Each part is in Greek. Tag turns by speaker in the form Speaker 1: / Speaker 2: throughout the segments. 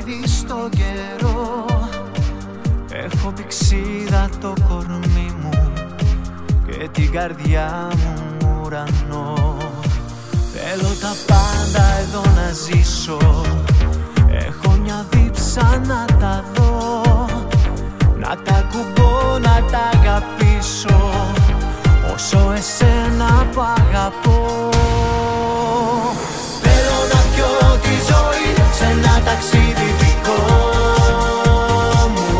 Speaker 1: ταξίδι στον καιρό. Έχω πηξίδα το κορμί μου και την καρδιά μου ουρανό. Θέλω τα πάντα εδώ να ζήσω. Έχω μια δίψα να τα δω, να τα κουμπώ, να τα αγαπήσω όσο εσένα που αγαπώ. Θέλω να πιω τη ζωή σε ένα ταξίδι δικό μου.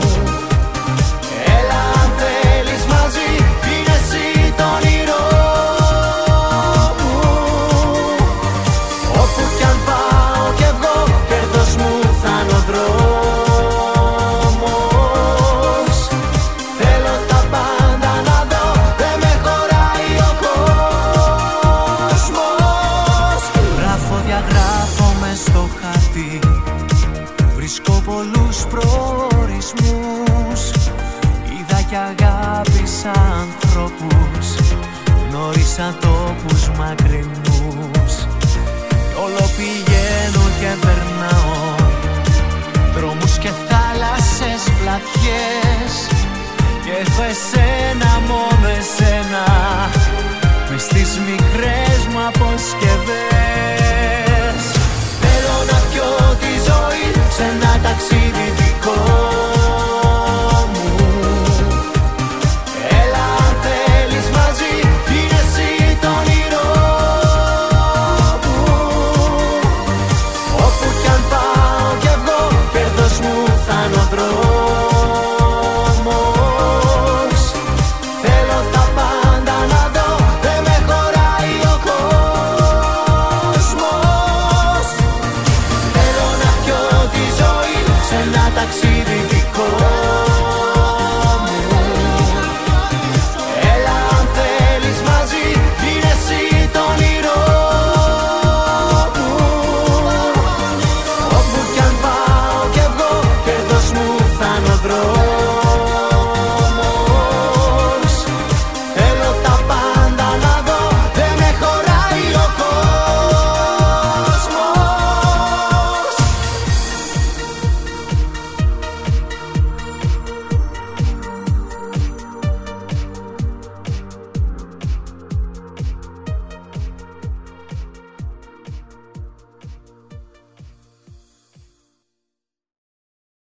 Speaker 1: Έλα αν θέλεις μαζί, είναι εσύ το όνειρό μου. Όπου κι αν πάω κι εγώ, κέρδος μου θα είναι ο δρόμος. Θέλω τα πάντα να δω, δεν με χωράει ο κόσμος. Γράφω, διαγράφω μες στο χαρτί, βρίσκω πολλούς προορισμούς. Είδα κι αγάπησα ανθρώπους, γνώρισα τόπους μακρινούς.